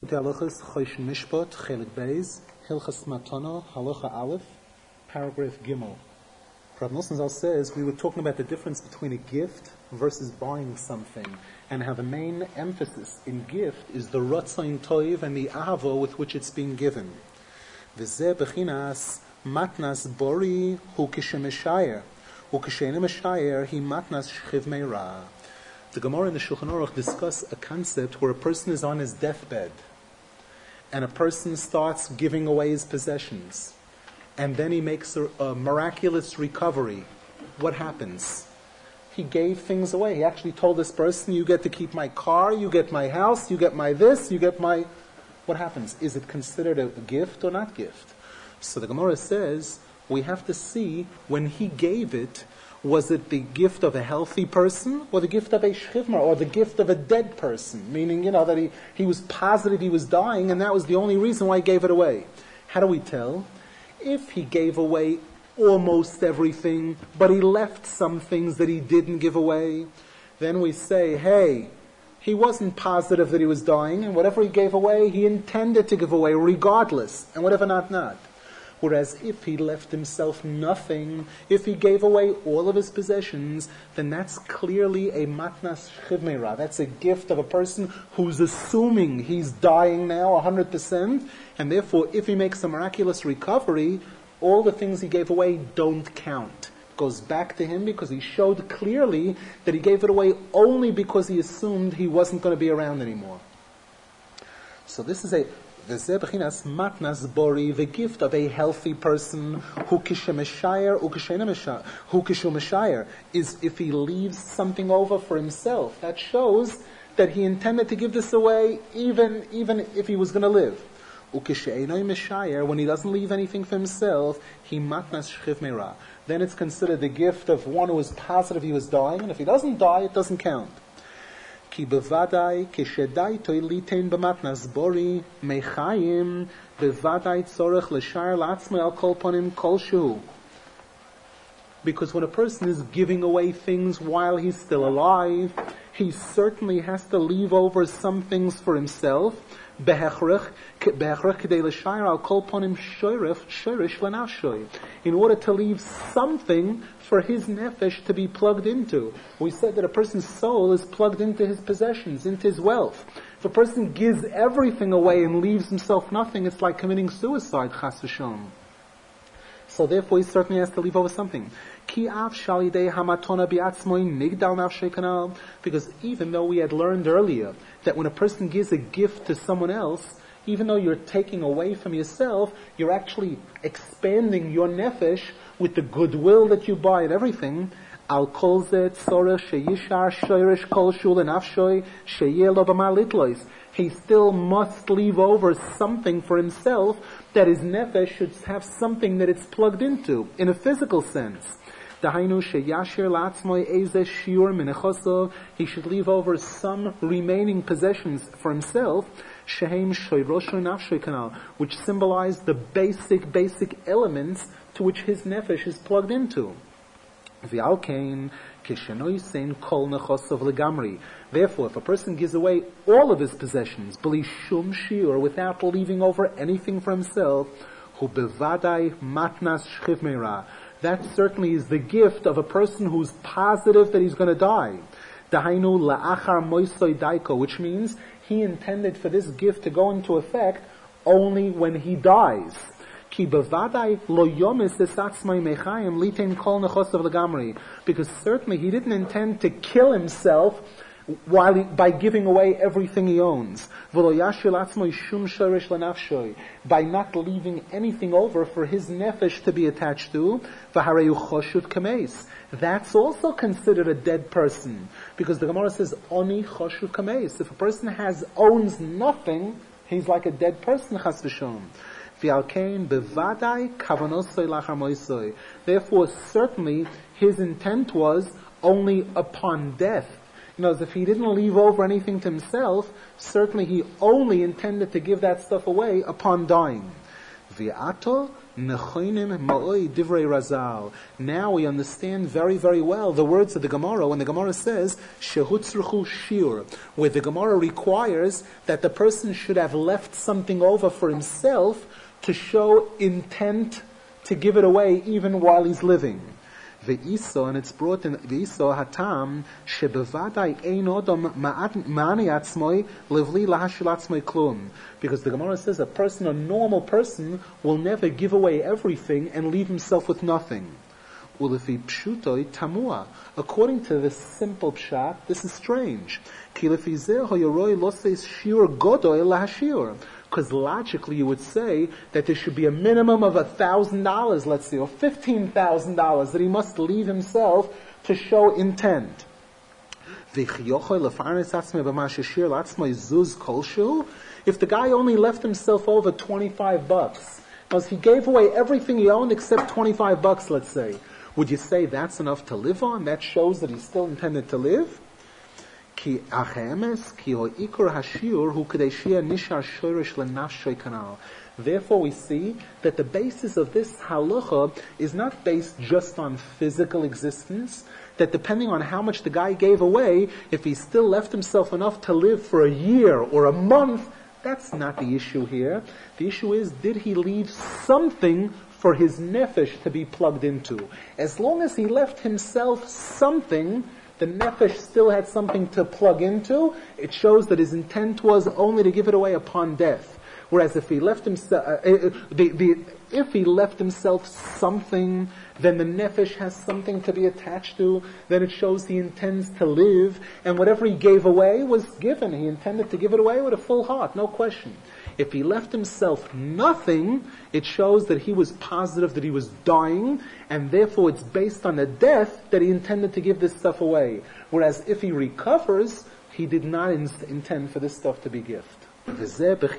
Halachas Choshen Mishpat, Chelik Beis, Hilchas Matana, Halacha Aleph, paragraph Gimel. Rav Nosson Zal says we were talking about the difference between a gift versus buying something, and how the main emphasis in gift is the Ratzain Toiv and the Ahava with which it's being given. V'zeh bechinas matnas bori hu k'shemeshayer, hu k'shenemeshayer hi matnas shchiv meira. The Gemara and the Shulchan Aruch discuss a concept where a person is on his deathbed, and a person starts giving away his possessions, and then he makes a miraculous recovery. What happens? He gave things away. He actually told this person, you get to keep my car, you get my house, you get my this, you get my... What happens? Is it considered a gift or not gift? So the Gemara says, we have to see when he gave it, was it the gift of a healthy person, or the gift of a shchivmar, or the gift of a dead person? Meaning, that he was positive he was dying, and that was the only reason why he gave it away. How do we tell? If he gave away almost everything, but he left some things that he didn't give away, then we say, hey, he wasn't positive that he was dying, and whatever he gave away, he intended to give away regardless, and whatever not. Whereas if he left himself nothing, if he gave away all of his possessions, then that's clearly a matnas chivmeira. That's a gift of a person who's assuming he's dying now 100%, and therefore if he makes a miraculous recovery, all the things he gave away don't count. It goes back to him because he showed clearly that he gave it away only because he assumed he wasn't going to be around anymore. So this is the matnas bori, the gift of a healthy person, who kishemeshayer, is if he leaves something over for himself. That shows that he intended to give this away even if he was going to live. When he doesn't leave anything for himself, he matnas shchiv meira. Then it's considered the gift of one who is positive he was dying, and if he doesn't die, it doesn't count. Ki bevadai keshedai toilitein b'matnas bori mechayim bevadai tzorech l'shar la'atzmei al kol ponim kolshu. Because when a person is giving away things while he's still alive, he certainly has to leave over some things for himself. In order to leave something for his nefesh to be plugged into. We said that a person's soul is plugged into his possessions, into his wealth. If a person gives everything away and leaves himself nothing, it's like committing suicide, chas v'shalom. So therefore he certainly has to leave over something. Because even though we had learned earlier that when a person gives a gift to someone else, even though you're taking away from yourself, you're actually expanding your nefesh with the goodwill that you buy and everything. Al kol zeh tzorech sheyishar shoyresh kol shul nafshoy sheyeh lo b'ma litlois. He still must leave over something for himself, that his nefesh should have something that it's plugged into, in a physical sense. He should leave over some remaining possessions for himself, which symbolize the basic elements to which his nefesh is plugged into. Therefore, if a person gives away all of his possessions, without leaving over anything for himself, that certainly is the gift of a person who's positive that he's going to die. Which means he intended for this gift to go into effect only when he dies. Because certainly he didn't intend to kill himself by giving away everything he owns. By not leaving anything over for his nefesh to be attached to. That's also considered a dead person. Because the Gemara says, Oni choshuv kameis. If a person owns nothing, he's like a dead person, chas v'shom. Therefore, certainly, his intent was only upon death. If he didn't leave over anything to himself, certainly he only intended to give that stuff away upon dying. Nechonim ma'oi divrei Razal. Now we understand very, very well the words of the Gemara when the Gemara says, Shehutzruchu shiur, where the Gemara requires that the person should have left something over for himself to show intent to give it away even while he's living. Ve'iso, and it's brought in Ve'iso hatam shebevadai ein odom ma'ani atzmoi levli lahashil atzmoi klum, because the Gemara says a normal person will never give away everything and leave himself with nothing. Ulefi pshutoi tamua, according to this simple pshat, this is strange. Ki lefi zeh hoyoroi loses shiur godoi lahashir. Because logically you would say that there should be a minimum of $1,000, let's say, or $15,000 that he must leave himself to show intent. If the guy only left himself over $25, because he gave away everything he owned except $25, let's say, would you say that's enough to live on? That shows that he still intended to live? Therefore we see that the basis of this halacha is not based just on physical existence, that depending on how much the guy gave away, if he still left himself enough to live for a year or a month, that's not the issue here. The issue is, did he leave something for his nefesh to be plugged into? As long as he left himself something, the nefesh still had something to plug into. It shows that his intent was only to give it away upon death. Whereas if he left himself, if he left himself something, then the nefesh has something to be attached to. Then it shows he intends to live, and whatever he gave away was given. He intended to give it away with a full heart, no question. If he left himself nothing, it shows that he was positive that he was dying, and therefore it's based on the death that he intended to give this stuff away. Whereas if he recovers, he did not intend for this stuff to be gift. And this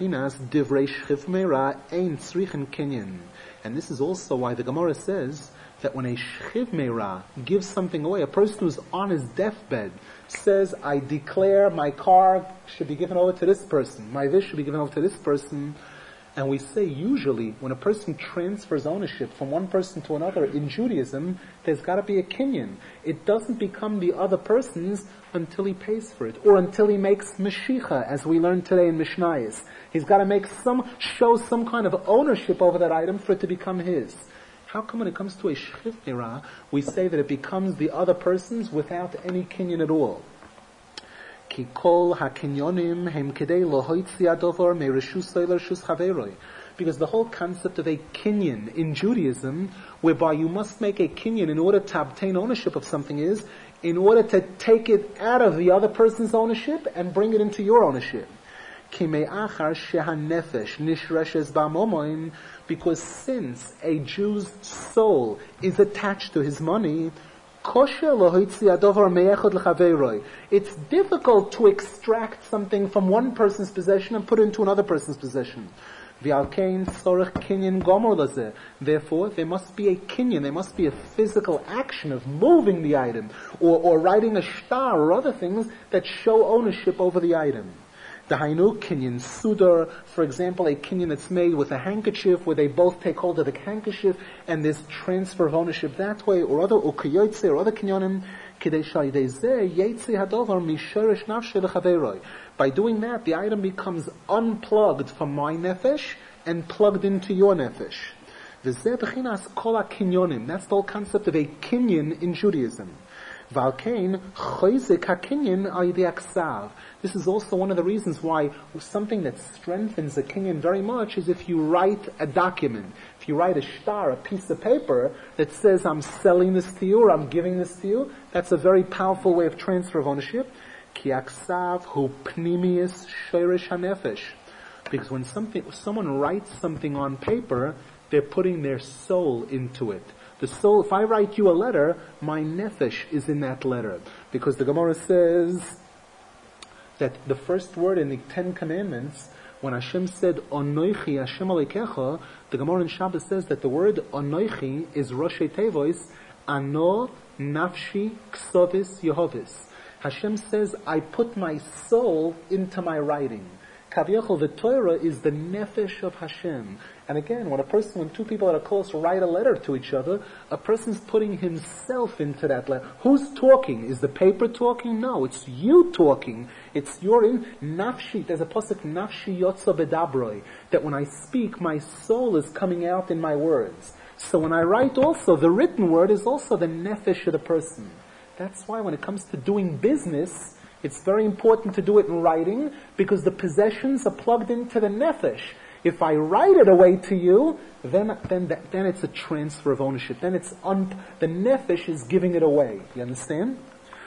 is also why the Gemara says that when a shchiv meira gives something away, a person who's on his deathbed says, I declare my car should be given over to this person, my this should be given over to this person. And we say usually when a person transfers ownership from one person to another in Judaism, there's got to be a kinyan. It doesn't become the other person's until he pays for it, or until he makes Mashiach, as we learned today in Mishnayos. He's got to show some kind of ownership over that item for it to become his. How come when it comes to a shchiv meira, we say that it becomes the other person's without any kinyan at all? Ki kol hakinyonim hem kedei lohoitzi adovar meireshus leireshus chaveroi. Because the whole concept of a kinyan in Judaism, whereby you must make a kinyan in order to obtain ownership of something, is in order to take it out of the other person's ownership and bring it into your ownership. Because since a Jew's soul is attached to his money, it's difficult to extract something from one person's possession and put it into another person's possession. Therefore, there must be a kinyan, there must be a physical action of moving the item, or writing a shtar or other things that show ownership over the item. The Hainu kinyan sudar, for example, a kinyan that's made with a handkerchief where they both take hold of the handkerchief and there's transfer of ownership that way, or other ukiyotze or other kinyanim. By doing that, the item becomes unplugged from my nefesh and plugged into your nefesh. That's the whole concept of a kinyan in Judaism. This is also one of the reasons why something that strengthens a kinyan very much is if you write a document. If you write a shtar, a piece of paper that says, I'm selling this to you or I'm giving this to you, that's a very powerful way of transfer of ownership. Because when someone writes something on paper, they're putting their soul into it. The soul, if I write you a letter, my nefesh is in that letter. Because the Gemara says that the first word in the Ten Commandments, when Hashem said, Onoichi Hashem Alekecha, the Gemara in Shabbos says that the word Onoichi is Roshei Tevois, Ano Nafshi Ksovis Yehovis. Hashem says, I put my soul into my writing. Kaviyachol, the Torah is the nefesh of Hashem. And again, when two people that are close write a letter to each other, a person's putting himself into that letter. Who's talking? Is the paper talking? No, it's you talking. It's your nafshi. There's a pasuk, nafshi yotza bedabroi, that when I speak, my soul is coming out in my words. So when I write also, the written word is also the nefesh of the person. That's why when it comes to doing business, it's very important to do it in writing, because the possessions are plugged into the nefesh. If I write it away to you, then it's a transfer of ownership. Then the nefesh is giving it away. You understand?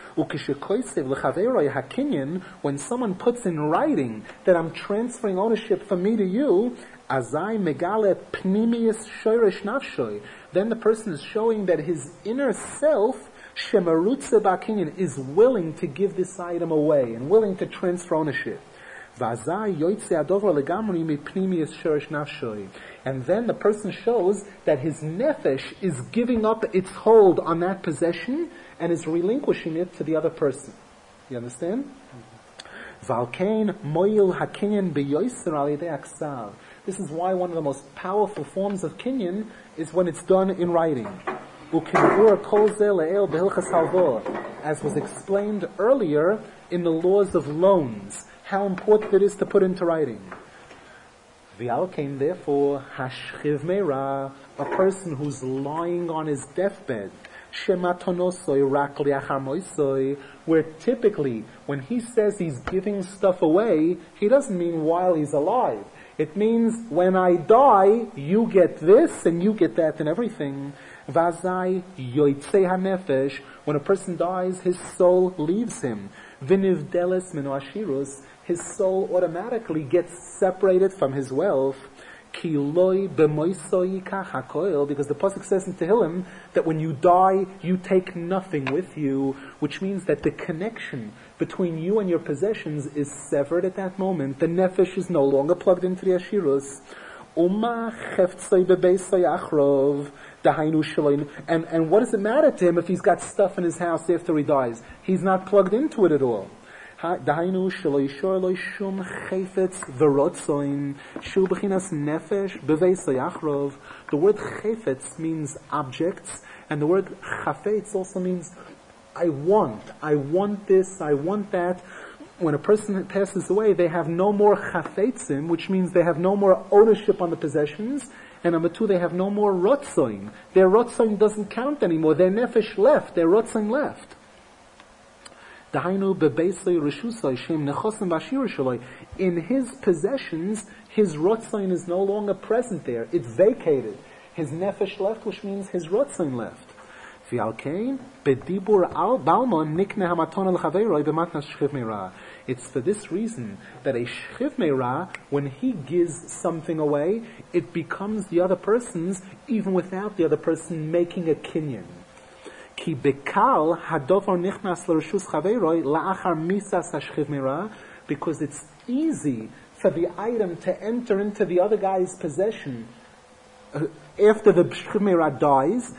When someone puts in writing that I'm transferring ownership from me to you, then the person is showing that his inner self is willing to give this item away and willing to transfer ownership. And then the person shows that his nefesh is giving up its hold on that possession and is relinquishing it to the other person. You understand? This is why one of the most powerful forms of kinyan is when it's done in writing. As was explained earlier in the laws of loans, how important it is to put into writing. V'alkein, therefore, hashchiv meira, a person who's lying on his deathbed, shematonosoi rak liachar moisoi, where typically, when he says he's giving stuff away, he doesn't mean while he's alive. It means when I die, you get this and you get that and everything. Vazai yoitzei hanefesh, when a person dies, his soul leaves him. Vinivdeles minu ashirus, his soul automatically gets separated from his wealth. Kiloi b'moisoi kach hakoil, because the pasuk says in Tehillim that when you die, you take nothing with you, which means that the connection between you and your possessions is severed at that moment. The nefesh is no longer plugged into the ashirus. Uma cheftzoi bebeisoi achrov. And what does it matter to him if he's got stuff in his house after he dies? He's not plugged into it at all. The word chefetz means objects, and the word chafetz also means I want this, I want that. When a person passes away, they have no more chafetzim, which means they have no more ownership on the possessions. And number two, they have no more rotzoin. Their rotzoin doesn't count anymore. Their nefesh left. Their rotzoin left. In his possessions, his rotzoin is no longer present there. It's vacated. His nefesh left, which means his rotzoin left. It's for this reason that a shchiv meira, when he gives something away, it becomes the other person's, even without the other person making a kinyan. Ki bekal hadovar nichnas l'reshus chaveiroi la'achar misas hashchiv meira, because it's easy for the item to enter into the other guy's possession after the shchiv meira dies.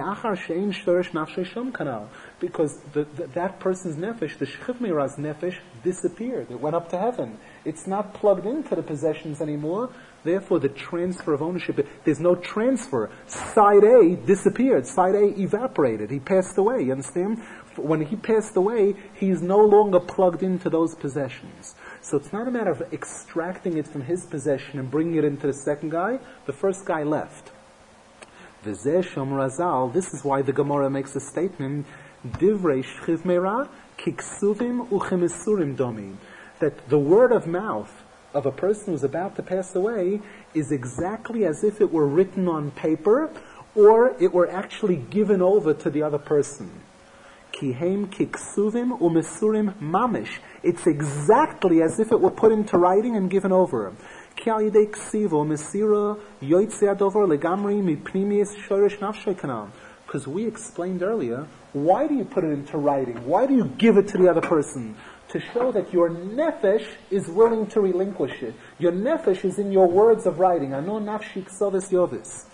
Because that person's nefesh, the shchiv meira's nefesh, disappeared. It went up to heaven. It's not plugged into the possessions anymore. Therefore, the transfer of ownership, there's no transfer. Side A disappeared. Side A evaporated. He passed away. You understand? When he passed away, he's no longer plugged into those possessions. So it's not a matter of extracting it from his possession and bringing it into the second guy. The first guy left. This is why the Gemara makes a statement, Divrei shchiv meira kiksuvim uchemesurim domi, that the word of mouth of a person who's about to pass away is exactly as if it were written on paper or it were actually given over to the other person. Kihem kiksuvim umesurim mamish. It's exactly as if it were put into writing and given over. Because we explained earlier, why do you put it into writing? Why do you give it to the other person? To show that your nefesh is willing to relinquish it. Your nefesh is in your words of writing. Ano nafshi ksovis yovis.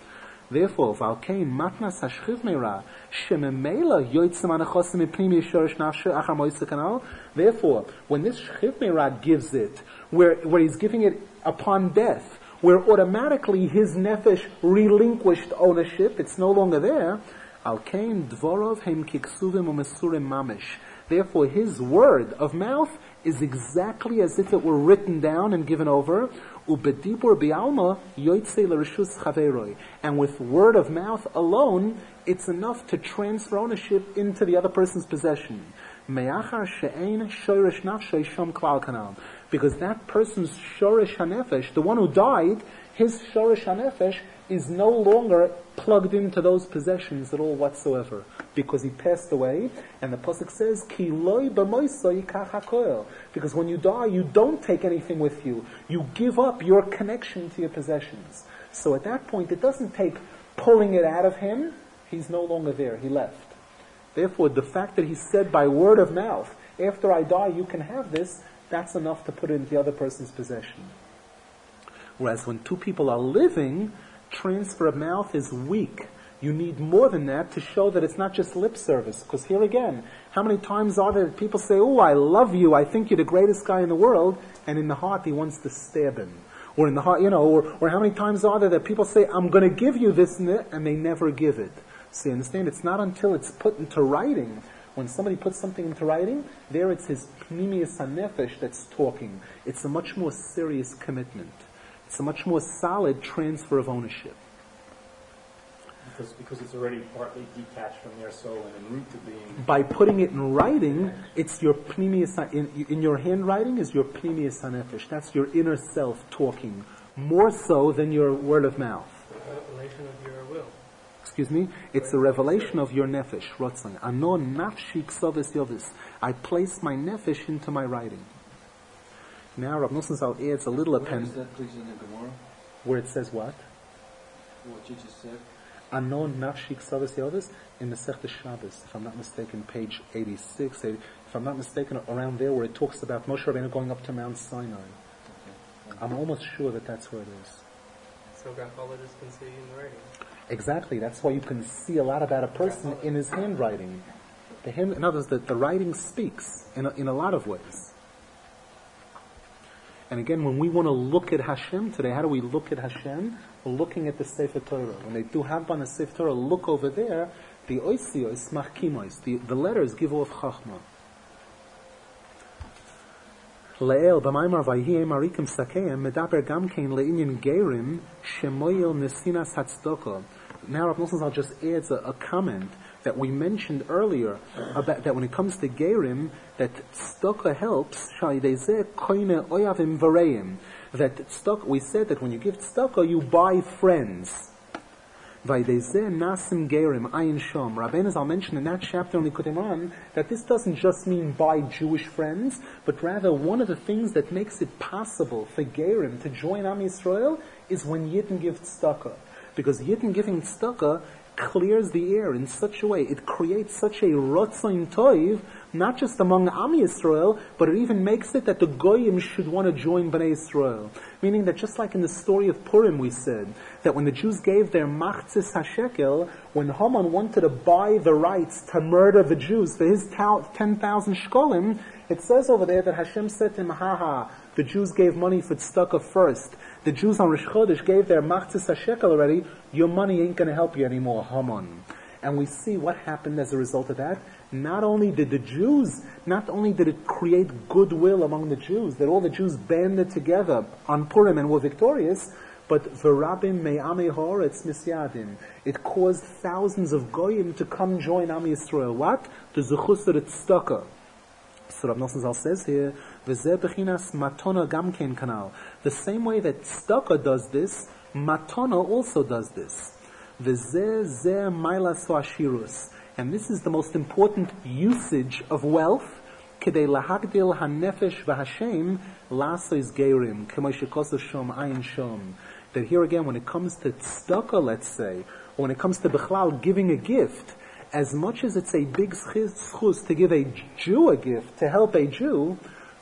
Therefore, Valkein matnas hashchiv meira shememela yoitzim anachosim mipnimi yishorish nafshe achar moisa kanal. Therefore, when this shchiv meira gives it, where he's giving it upon death, where automatically his nefesh relinquished ownership, it's no longer there. Alkein dvorov hem kiksuvim umesurim mamish. Therefore, his word of mouth is exactly as if it were written down and given over. Ubedibur bialma yoitze l'reshus chaveroi. And with word of mouth alone, it's enough to transfer ownership into the other person's possession. Me'achar she'ein shoresh nafshay shom klal kanal. Because that person's shoresh hanefesh, the one who died, his shoresh hanefesh is no longer plugged into those possessions at all whatsoever, because he passed away. And the pasuk says, "Ki loy b'moisoi yikach hakoel." Because when you die, you don't take anything with you. You give up your connection to your possessions. So at that point, it doesn't take pulling it out of him. He's no longer there. He left. Therefore, the fact that he said by word of mouth, "After I die, you can have this," that's enough to put it into the other person's possession. Whereas when two people are living, transfer of mouth is weak. You need more than that to show that it's not just lip service. Because here again, how many times are there that people say, "Oh, I love you, I think you're the greatest guy in the world," and in the heart he wants to stab him. Or in the heart, or how many times are there that people say, "I'm going to give you this," and they never give it. So you understand, it's not until it's put into writing. When somebody puts something into writing, there it's his pnimius hanefesh that's talking. It's a much more serious commitment. It's a much more solid transfer of ownership. Because it's already partly detached from their soul and en route to being... By putting it in writing, it's your pnimius, in your handwriting is your pnimius hanefesh. That's your inner self talking, more so than your word of mouth. A revelation of your will. Excuse me? It's a revelation of your nefesh, rotzon. Ano nafshi ksovis yovis. I place my nefesh into my writing. Now Rav Nosson Zal adds a little appendix. Where is that, please, in the Gemara? Where it says what? What you just said? Anon nafshi ksavis yovis in the Masechta Shabbos, if I'm not mistaken, page 86. If I'm not mistaken, around there where it talks about Moshe Rabbeinu going up to Mount Sinai. Okay. I'm almost sure that that's where it is. So graphologist can see in the writing. Exactly. That's why you can see a lot about a person in his handwriting. In other words, the writing speaks in a lot of ways. And again, when we want to look at Hashem today, how do we look at Hashem? We're looking at the Sefer Torah. When they do Habban the Sefer Torah, look over there, the oisios, machkimois, the letters give off chachma. Le'el, b'maimar vayhi marikim sakeim, medaber gamkein le'inyan gerim, shemoyel nesinas hatzdoko. Now Rav Nosson Zal just adds a comment that we mentioned earlier about that when it comes to gerim, that tzedakah helps. That tzedakah, we said that when you give tzedakah, you buy friends. Nasim gerim ayin shom. Rabbeinu Zal mentioned in that chapter on Likutei Moharan that this doesn't just mean buy Jewish friends, but rather one of the things that makes it possible for gerim to join Am Yisrael is when Yidden give tzedakah. Because Yidden giving tzedakah clears the air in such a way, it creates such a rotzon toiv, not just among Am Yisrael, but it even makes it that the Goyim should want to join Bnei Yisrael. Meaning that just like in the story of Purim we said, that when the Jews gave their machzis hashekel, when Haman wanted to buy the rights to murder the Jews for his 10,000 shkolim, it says over there that Hashem said to him, the Jews gave money for tzedakah first. The Jews on Rosh Chodesh gave their machzis hashekel already. Your money ain't going to help you anymore, Haman. And we see what happened as a result of that. Not only did it create goodwill among the Jews, that all the Jews banded together on Purim and were victorious, but v'rabim me'amei haaretz misyadim. It caused thousands of goyim to come join Am Yisrael. What? The zechus of the tzedakah. So Rav Nosson Zal says here, v'zeh bechinas matona gamkein kanal. The same way that tzedakah does this, matona also does this. V'zeh zeh mailas ha'ashirus. And this is the most important usage of wealth. Kedei lahagdil hanefesh v'hashem lasois gerim k'mo shekosu shom ayin shom. That here again, when it comes to tzedakah, let's say, or when it comes to bichlal giving a gift, as much as it's a big schus to give a Jew a gift, to help a Jew,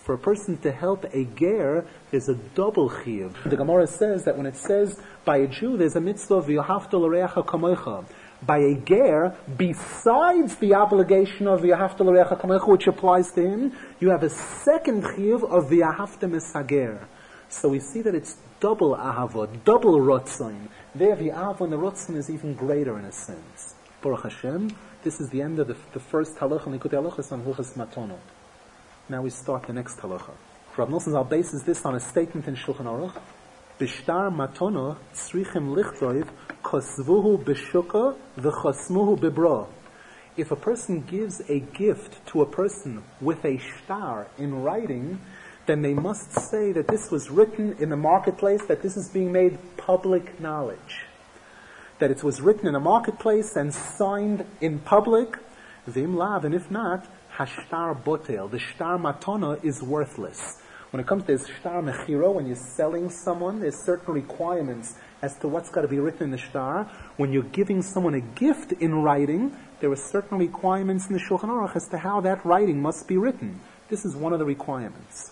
For a person to help a ger, there's a double chiyuv. The Gemara says that when it says by a Jew, there's a mitzvah v'yahavta l'reacha kamoicha. By a ger, besides the obligation of v'yahavta l'reacha kamoicha, which applies to him, you have a second chiyuv of v'yahavta misager. So we see that it's double ahava, double rotzain. There, the ahava and the rotzain is even greater in a sense. Baruch Hashem, this is the end of the first halacha, Likutei Halachos on Hilchos Matono. Now we start the next halacha. Rav Nosson Zal bases this on a statement in Shulchan Aruch. Bishtar matono tzrichim lichtoiv kosvuhu b'shuka v'chosmuhu b'bra. If a person gives a gift to a person with a shtar in writing, then they must say that this was written in the marketplace, that this is being made public knowledge. That it was written in a marketplace and signed in public, v'im lav, and if not, hashtar botel, the shtar matona is worthless. When it comes to shtar mechiro, when you're selling someone, there's certain requirements as to what's got to be written in the shtar. When you're giving someone a gift in writing, there are certain requirements in the Shulchan Aruch as to how that writing must be written. This is one of the requirements.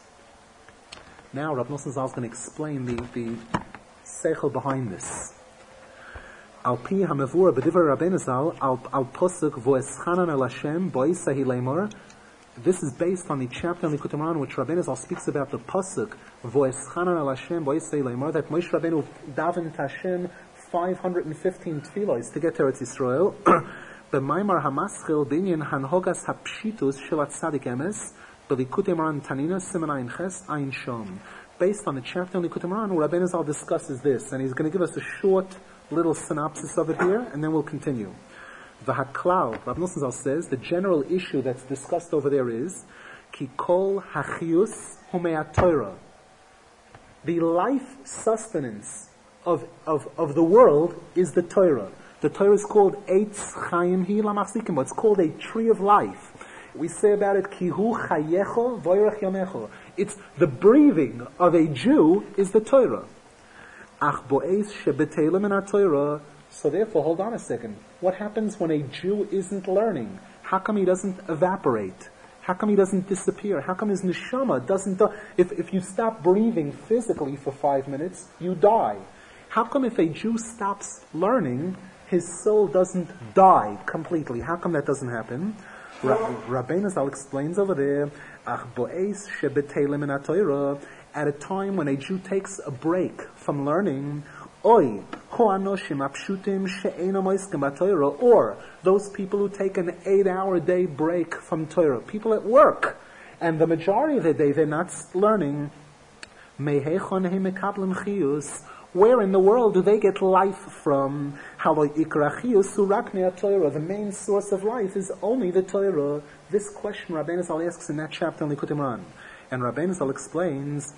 Now Rav Nosson Zal is going to explain the seichel behind this. Al pi hamavur b'divrei Rabbeinu Zal al posuk v'eschanan el Hashem bo'isahi leimor. This is based on the chapter in Likutei Moharan which Rabbeinu Zal speaks about the pasuk v'eschanan el Hashem bo'isahi leimor, that Moshe Rabbeinu davened to Hashem 515 tefillos to get to Eretz Yisrael. B'maimar hamaschil binyan hanhogas hapshitus shel atzadik emes b'Likutei Moharan tanina siman ayin ches ayin shom. Based on the chapter in Likutei Moharan where Rabbeinu Zal discusses this, and he's going to give us a short little synopsis of it here, and then we'll continue. V'haklal, Rav Nosson Zal says, the general issue that's discussed over there is, ki kol hachius humei Torah. The life sustenance of the world is the Torah. The Torah is called Eitz Chaim Hi Lamachzikim, but it's called a tree of life. We say about it, ki hu chayecho v'yorech yamecho. It's the breathing of a Jew is the Torah. So therefore, hold on a second. What happens when a Jew isn't learning? How come he doesn't evaporate? How come he doesn't disappear? How come his neshama doesn't die? If you stop breathing physically for 5 minutes, you die. How come if a Jew stops learning, his soul doesn't die completely? How come that doesn't happen? Rabbeinu Zal explains over there, at a time when a Jew takes a break from learning, or those people who take an 8-hour day break from Torah, people at work, and the majority of the day they're not learning, where in the world do they get life from? The main source of life is only the Torah. This question Rabbeinu Zal asks in that chapter in Likutei Moharan. And Rabbeinu Zal explains,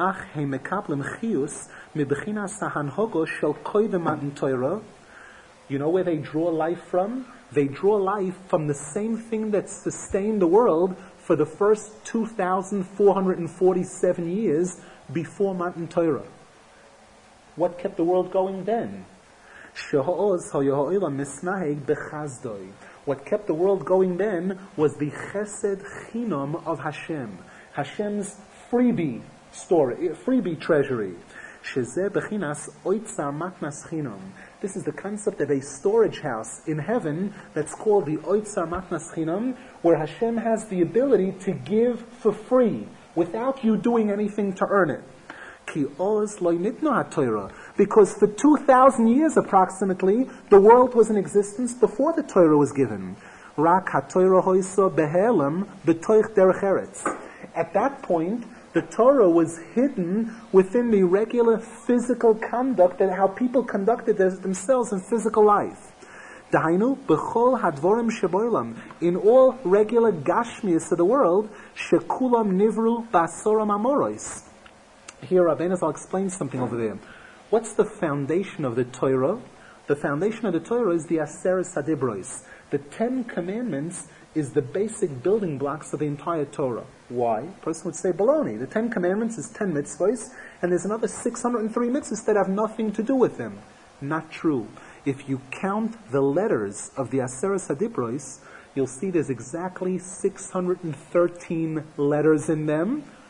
you know where they draw life from? They draw life from the same thing that sustained the world for the first 2,447 years before Matan Torah. What kept the world going then? What kept the world going then was the chesed chinam of Hashem. Hashem's freebie treasury. This is the concept of a storage house in heaven that's called the Oitzar Matnas Chinam, where Hashem has the ability to give for free without you doing anything to earn it. Because for 2,000 years approximately, the world was in existence before the Torah was given. At that point, the Torah was hidden within the regular physical conduct and how people conducted themselves in physical life. In all regular gashmias of the world, shekulam nivru basoram amoros. Here Rabbeinu Zal explains something over there. What's the foundation of the Torah? The foundation of the Torah is the Aseret Hadibros. The 10 Commandments is the basic building blocks of the entire Torah. Why? A person would say baloney. The 10 Commandments is 10 mitzvahs, and there's another 603 mitzvahs that have nothing to do with them. Not true. If you count the letters of the Aseret Hadibros, you'll see there's exactly 613 letters in them,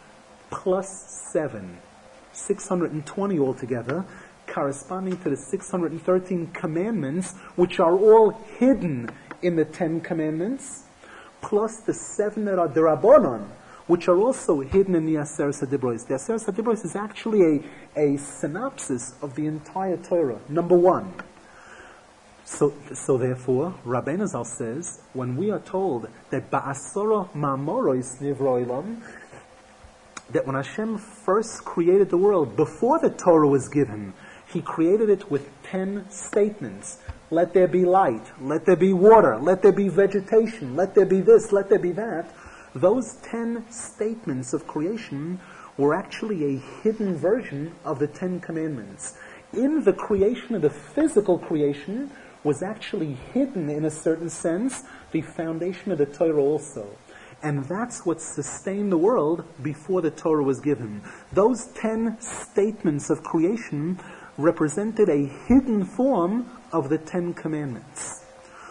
plus 7, 620 altogether, corresponding to the 613 commandments, which are all hidden in the 10 commandments, plus the 7 that are Derabonon, which are also hidden in the Aseret HaDibros. The Aseret HaDibros is actually a synopsis of the entire Torah, number 1. So therefore, Rabbeinu Zal says, when we are told that Ba'asora Ma'amoros Nivro Olam, that when Hashem first created the world, before the Torah was given, He created it with 10 statements. Let there be light, let there be water, let there be vegetation, let there be this, let there be that. Those 10 statements of creation were actually a hidden version of the 10 commandments. In the creation of the physical creation was actually hidden, in a certain sense, the foundation of the Torah also. And that's what sustained the world before the Torah was given. Those 10 statements of creation represented a hidden form of the 10 commandments.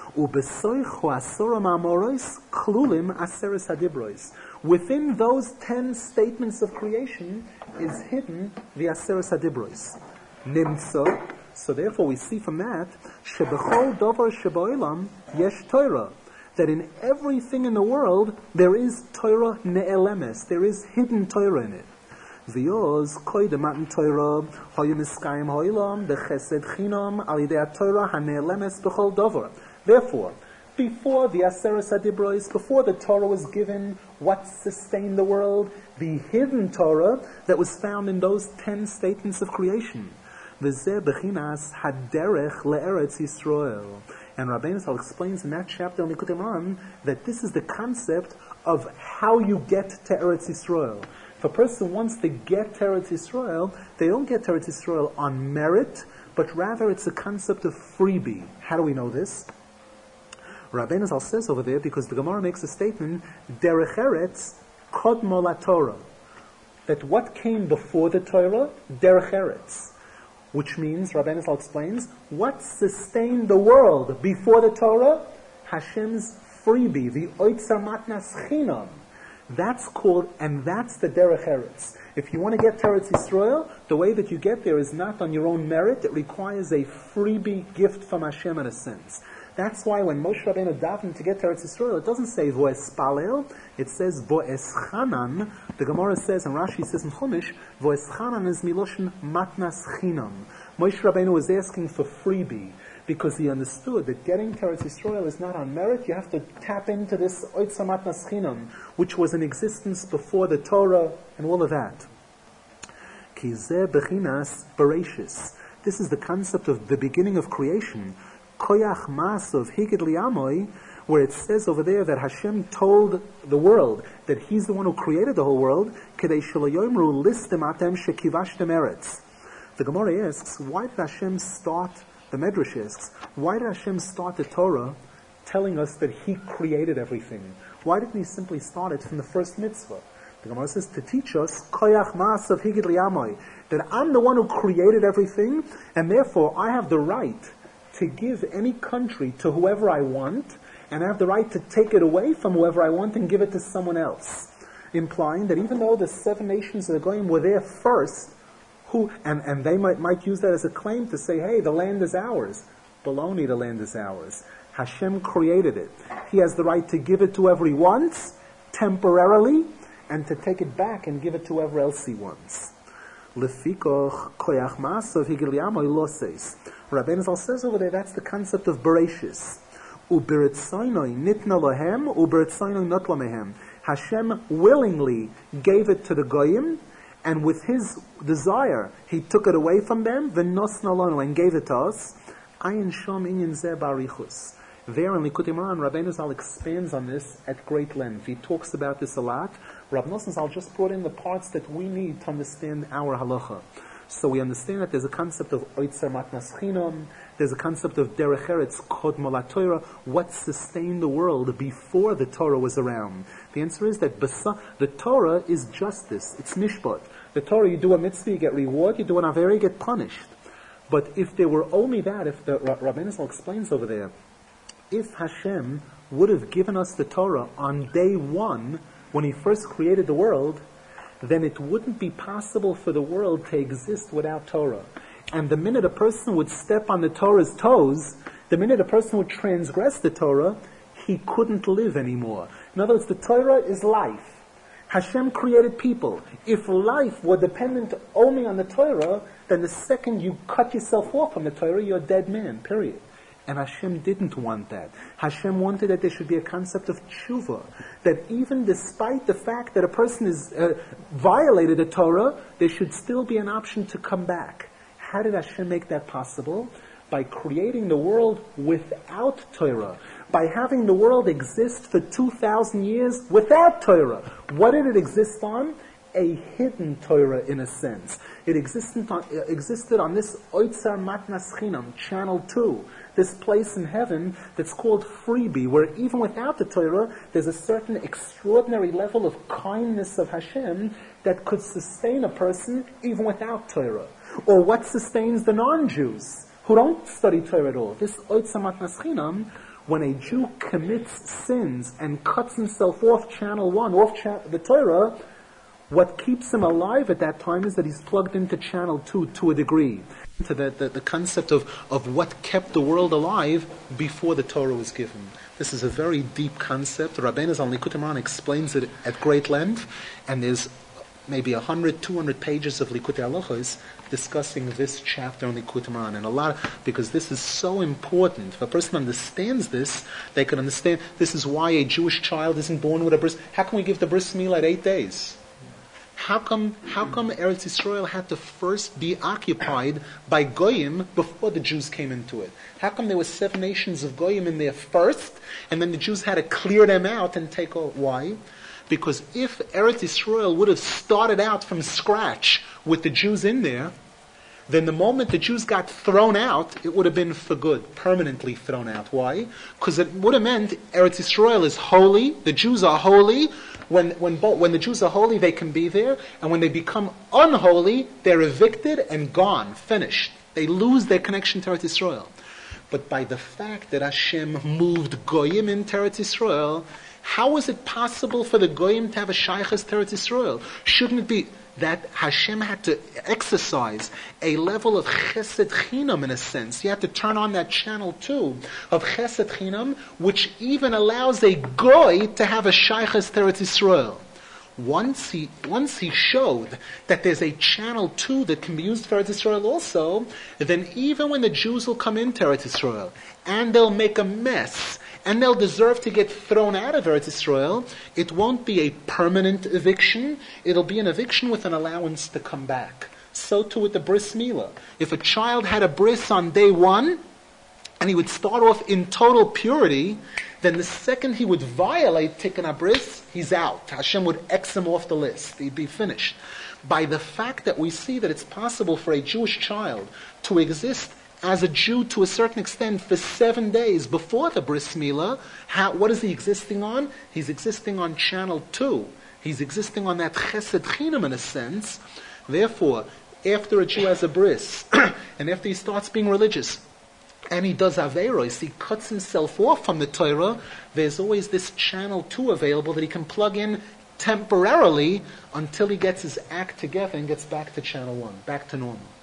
Within those 10 statements of creation is hidden the Aseret HaDibros. Nimtzo. So therefore we see from that, Shebechol Dovar Sheboilam Yesh Torah, that in everything in the world there is Torah Ne'elemes, there is hidden Torah in it. V'yoz koydem matan Torah hoyu miskayim ho'ilam b'chesed chinam al yidei Torah hane'elemes b'chol dover. Therefore, before the Aseret HaDibros, before the Torah was given, what sustained the world? The hidden Torah that was found in those 10 statements of creation. V'zeh b'chinas haderech le'eretz Yisrael. And Rabbeinu Zal explains in that chapter in Likutei Moharan that this is the concept of how you get to Eretz Yisrael. If a person wants to get to Eretz Yisrael, they don't get to Eretz Yisrael on merit, but rather it's a concept of freebie. How do we know this? Rabbeinu Zal says over there, because the Gemara makes a statement, Derech Eretz Kodmo LaTorah, that what came before the Torah? Derech Eretz. Which means, Rabbeinu Zal explains, what sustained the world before the Torah? Hashem's freebie, the Oitzer Matnas Chinam. That's called, and that's the Derech Eretz. If you want to get to Eretz Yisrael, the way that you get there is not on your own merit, it requires a freebie gift from Hashem in a sense. That's why when Moshe Rabbeinu davened to get to Eretz Yisrael, it doesn't say Vo'espalel, it says Vo'eschanan. The Gemara says, and Rashi says in Chumash, Vo'eschanan is Miloshin Matnas Chinam. Moshe Rabbeinu was asking for freebie, because he understood that getting to Eretz Yisrael is not on merit, you have to tap into this Oitzer Matnas Chinam, which was in existence before the Torah, and all of that. Ki zeh bechinas Bereshis. This is the concept of the beginning of creation. Koyach Masov Higid Liamoy, where it says over there that Hashem told the world that He's the one who created the whole world. Kedei shelo yomru listem atem shekivashtem eretz. The Gemara asks, why did Hashem start? The Medrash asks, why did Hashem start the Torah telling us that He created everything? Why didn't He simply start it from the first mitzvah? The Gemara says to teach us Koyach Masov Higid Liamoy, that I'm the one who created everything, and therefore I have the right to give any country to whoever I want, and I have the right to take it away from whoever I want and give it to someone else. Implying that even though the 7 nations of the Goyim were there first, and they might use that as a claim to say, hey, the land is ours. Baloney, the land is ours. Hashem created it. He has the right to give it to whoever He wants, temporarily, and to take it back and give it to whoever else He wants. Lefikoch koyach masav higid liamoy loses. Rabbeinu Zal says over there, that's the concept of Bereshis. Uberitzainoi nitna lohem, uberitzainoi not lamehem. Hashem willingly gave it to the Goyim, and with His desire, He took it away from them, v'nosna lanu, and gave it to us. Ayin shom inyan zeh barichus. There in Likutei Moharan, Rabbeinu Zal expands on this at great length. He talks about this a lot. Rav Nosson Zal just brought in the parts that we need to understand our halacha. So we understand that there's a concept of Oitzer Matnas Chinam, there's a concept of Derech Eretz Kodmo LaTorah, what sustained the world before the Torah was around. The answer is that the Torah is justice, it's mishpat. The Torah, you do a mitzvah, you get reward, you do an aver, you get punished. But if there were only that, if the Rabbeinu Zal explains over there, if Hashem would have given us the Torah on day one, when He first created the world, then it wouldn't be possible for the world to exist without Torah. And the minute a person would step on the Torah's toes, the minute a person would transgress the Torah, he couldn't live anymore. In other words, the Torah is life. Hashem created people. If life were dependent only on the Torah, then the second you cut yourself off from the Torah, you're a dead man, period. And Hashem didn't want that. Hashem wanted that there should be a concept of tshuva. That even despite the fact that a person has violated the Torah, there should still be an option to come back. How did Hashem make that possible? By creating the world without Torah. By having the world exist for 2,000 years without Torah. What did it exist on? A hidden Torah, in a sense. It existed on this Oitzar Matnas Chinam, Channel 2, this place in heaven that's called freebie, where even without the Torah, there's a certain extraordinary level of kindness of Hashem that could sustain a person even without Torah. Or what sustains the non-Jews who don't study Torah at all? This Oitzar Matnas Chinam, when a Jew commits sins and cuts himself off Channel 1, the Torah, what keeps him alive at that time is that he's plugged into Channel 2 to a degree. To the concept of what kept the world alive before the Torah was given. This is a very deep concept. Rabbeinu Zal Likutei Moharan explains it at great length, and there's maybe 100, 200 pages of Likutei Halachos discussing this chapter on Likutei Moharan, and because this is so important. If a person understands this, they can understand this is why a Jewish child isn't born with a bris. How can we give the bris milah at 8 days? How come Eretz Yisrael had to first be occupied by Goyim before the Jews came into it? How come there were 7 nations of Goyim in there first, and then the Jews had to clear them out and take over? Why? Because if Eretz Yisrael would have started out from scratch with the Jews in there, then the moment the Jews got thrown out, it would have been for good, permanently thrown out. Why? Because it would have meant Eretz Yisrael is holy, the Jews are holy. When the Jews are holy, they can be there, and when they become unholy, they're evicted and gone, finished. They lose their connection to Eretz Yisrael. But by the fact that Hashem moved Goyim into Eretz Yisrael, how is it possible for the Goyim to have a shaychus to Eretz Yisrael? Shouldn't it be that Hashem had to exercise a level of chesed chinam in a sense? You have to turn on that channel too of chesed chinam, which even allows a goy to have a shaychus to Eretz Yisrael. Once he showed that there's a channel 2 that can be used for Eretz Yisrael also, then even when the Jews will come into Eretz Yisrael and they'll make a mess and they'll deserve to get thrown out of Eretz Yisrael, it won't be a permanent eviction. It'll be an eviction with an allowance to come back. So too with the bris milah. If a child had a bris on day 1, and he would start off in total purity, then the second he would violate Tikkun HaBris, he's out. Hashem would X him off the list. He'd be finished. By the fact that we see that it's possible for a Jewish child to exist as a Jew to a certain extent for 7 days before the bris milah, what is he existing on? He's existing on channel 2. He's existing on that chesed chinam in a sense. Therefore, after a Jew has a bris, and after he starts being religious, and he does Averos, he cuts himself off from the Torah, there's always this channel 2 available that he can plug in temporarily until he gets his act together and gets back to channel 1, back to normal.